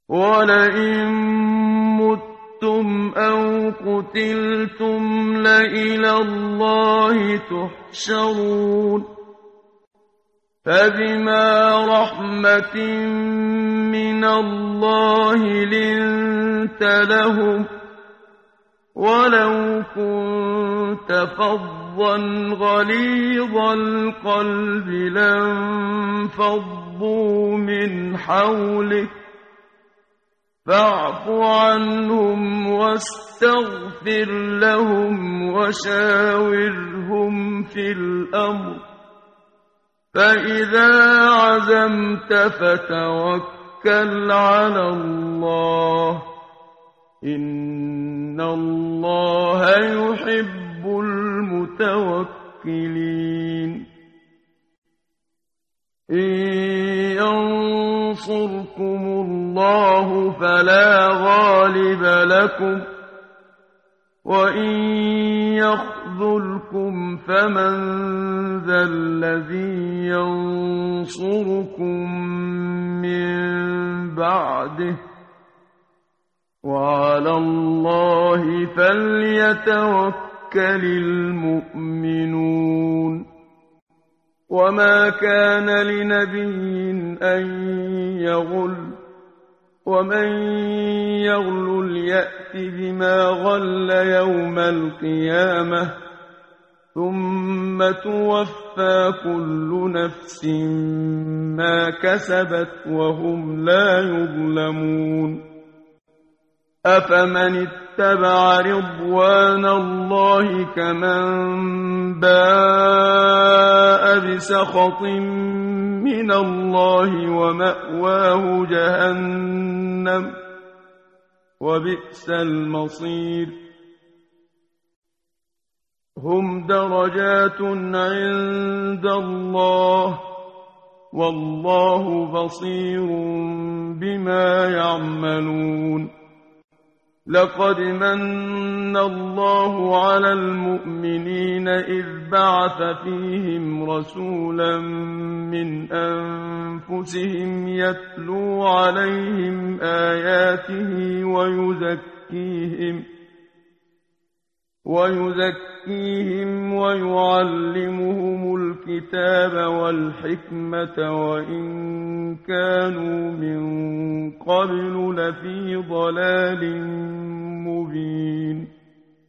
وَلَئِن مُّتُّمْ أَوْ قُتِلْتُمْ لَإِلَى اللَّهِ تُحْشَرُونَ فَبِمَا رَحْمَةٍ مِّنَ اللَّهِ لِنتَ لَهُمْ وَلَوْ كُنتَ فَظًّا غَلِيظَ الْقَلْبِ لَانفَضُّوا مِنْ حَوْلِكَ فَاعْفُ عَنْهُمْ وَاسْتَغْفِرْ لَهُمْ وَشَاوِرْهُمْ فِي الْأَمْرِ فَإِذَا عَزَمْتَ فَتَوَكَّلْ عَلَى اللَّهِ إِنَّ اللَّهَ يُحِبُّ الْمُتَوَكِّلِينَ إِن يَنصُرْكُمُ اللَّهُ فَلَا غَالِبَ لَكُمْ وَإِن يَخْذُلْكُمْ فَمَن ذَا الَّذِي يَنصُرُكُم مِّن بَعْدِهِ وَعَلَى اللَّهِ فَلْيَتَوَكَّلِ الْمُؤْمِنُونَ وَمَا كَانَ لِنَبِيٍّ أَن يَغُلَّ وَمَن يَغْلُلْ يَأْتِ بِمَا غَلَّ يَوْمَ الْقِيَامَةِ ثُمَّ تُوَفَّىٰ كُلُّ نَفْسٍ مَّا كَسَبَتْ وَهُمْ لَا يُظْلَمُونَ أَفَمَنِ اتَّبَعَ رِضْوَانَ اللَّهِ كَمَن بَاءَ بِسَخَطٍ مِّنَ اللَّهِ وَمَأْوَاهُ جَهَنَّمُ وَبِئْسَ الْمَصِيرُ هُمْ دَرَجَاتٌ عِندَ اللَّهِ وَاللَّهُ بَصِيرٌ بِمَا يَعْمَلُونَ لَقَدْ مَنَّ اللَّهُ عَلَى الْمُؤْمِنِينَ إِذْ بَعَثَ فِيهِمْ رَسُولًا مِّنْ أَنفُسِهِمْ يَتْلُو عَلَيْهِمْ آيَاتِهِ وَيُزَكِّيهِمْ وَيُعَلِّمُهُمُ الْكِتَابَ وَالْحِكْمَةَ وَإِن كَانُوا مِن قَبْلُ لَفِي ضَلَالٍ مُّبِينٍ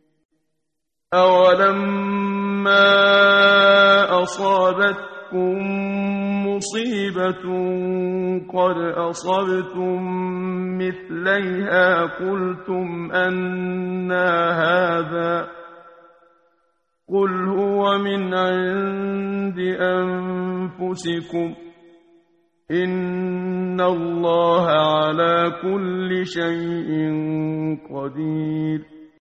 أَوَلَمَّا أَصَابَتْكُم مُّصِيبَةٌ قَدْ أَصَبْتُم مِّثْلَيْهَا قُلْتُمْ أَنَّىٰ هَٰذَا ۖ قُلْ هُوَ مِنْ عِندِ أَنفُسِكُمْ ۗ إِنَّ اللَّهَ عَلَىٰ كُلِّ شَيْءٍ قَدِيرٌ